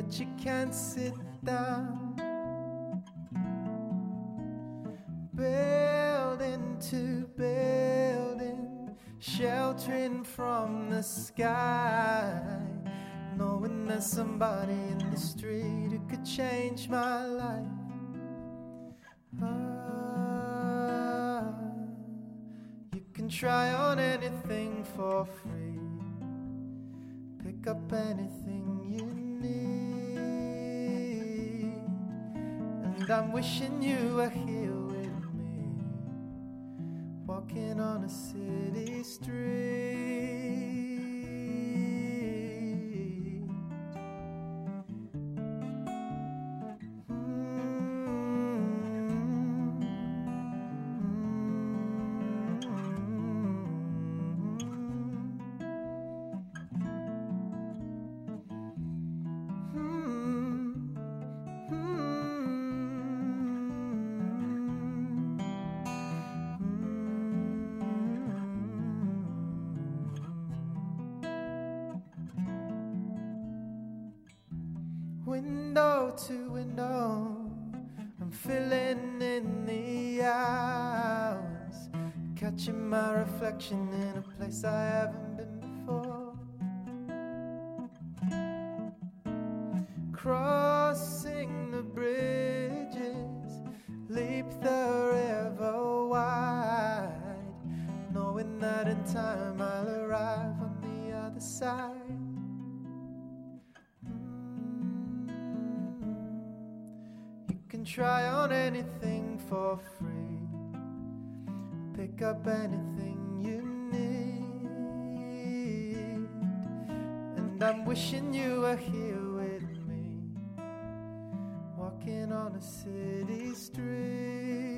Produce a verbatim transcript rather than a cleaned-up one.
but you can't sit down. Building to building, sheltering from the sky, knowing there's somebody in the street who could change my life. Ah, you can try on anything for free, pick up anything you need, and I'm wishing you were here with me, walking on a city street. Window to window, I'm filling in the hours, catching my reflection in a place I haven't been before. Crossing the bridges, leap the river wide, knowing that in time I'll arrive on the other side. Try on anything for free, pick up anything you need, and I'm wishing you were here with me, walking on a city street.